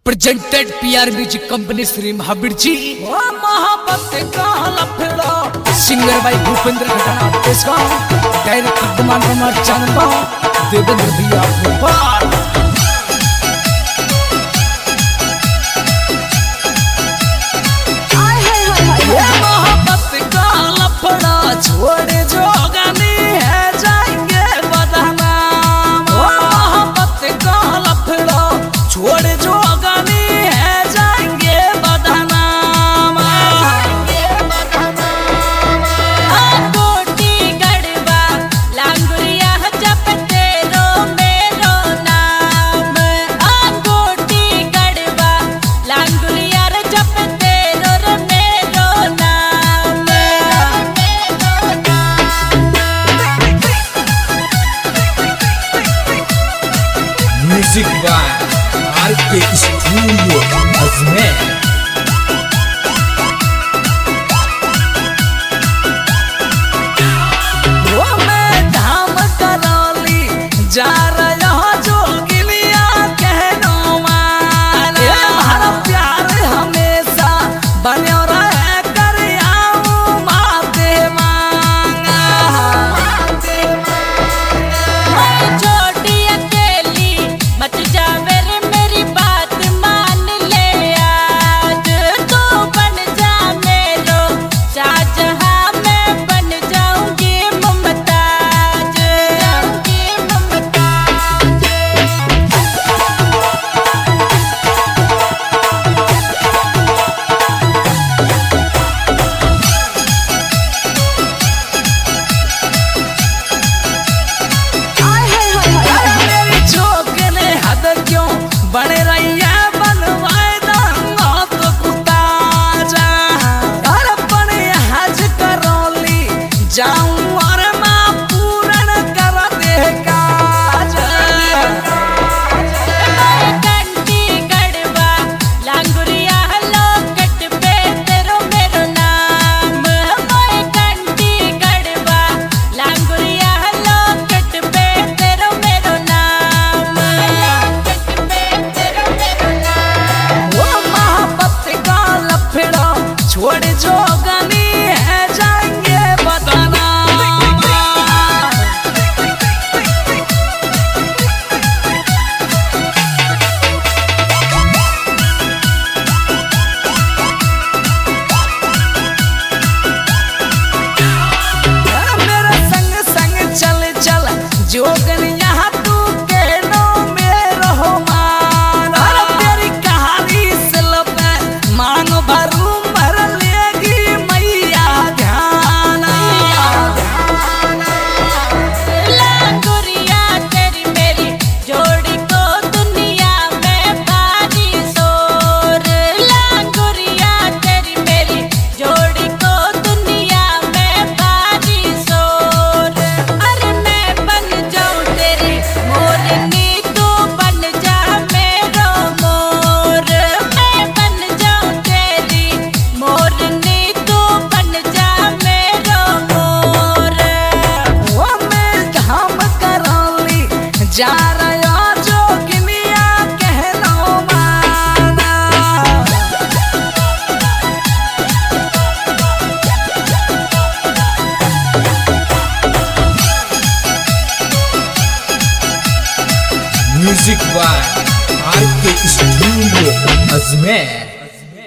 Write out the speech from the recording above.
Presented P R music company Shri Mahavir ji मोहब्बत का लफड़ा सिंगर भाई भूपेंद्र घटाना इसका डायरेक्टर कुमार कुमार चांदा देवेंद्र भैया भोपाल मोहब्बत का लफड़ा छोड़ जो गाने है जाएंगे बदनाम। मोहब्बत का लफड़ा छोड़ जो गाने है जाएंगे बदनाम। गोटी गड़बा लांगुरिया जपते रो मेरो नाम। गोटी गड़बा लांगुरिया जपते रो मेरो नाम। Music by R K studio Ajmer. वो मैं धाम करौली जा रहा जो गिलिया कहनो मान। हमारा प्यार हमेशा बन्यो रहे कर आऊं माते मांगा। छोटी अकेली मत जावे रे मेरी बात मान ले आज। तू बन जा मेरो शाहजहां मैं बन जाऊंगी मुमताज। मेरी चोक ने हद क्यों बने रही है बनवाए दांगा तो कुत्ता जा। और बने हज करौली जाऊं और माँ पूर्ण कर दे काज। कंटी गड़बा लांगुरिया लोकट पे तेरो मेरो नाम। मोए कंटी गड़बा लांगुरिया लोकट पे तेरो मेरो नाम। वो मोहब्बत का लफड़ा छोड़ जो गाने है जाएंगे बदनाम। मेरा संग संग चल चल जोगन यहाँ तू के नो में रहो मान। और तेरी कहानी से लपे मांग भरू मर लेगी मैया ध्यान। लांगुरिया तेरी मेरी जोड़ी को दुनिया में भारी शोर। लांगुरिया तेरी मेरी जोड़ी को दुनिया में भारी शोर। अरे मैं बन जाऊं तेरी मोरनी तू बन जा मेरो मोर। मैं बन जाऊं तेरी मोरनी तू बन जा मेरो मोर। वो मैं धाम करौली जा रहा जो गिलिया कहनो माना। Music by R K studio Ajmer.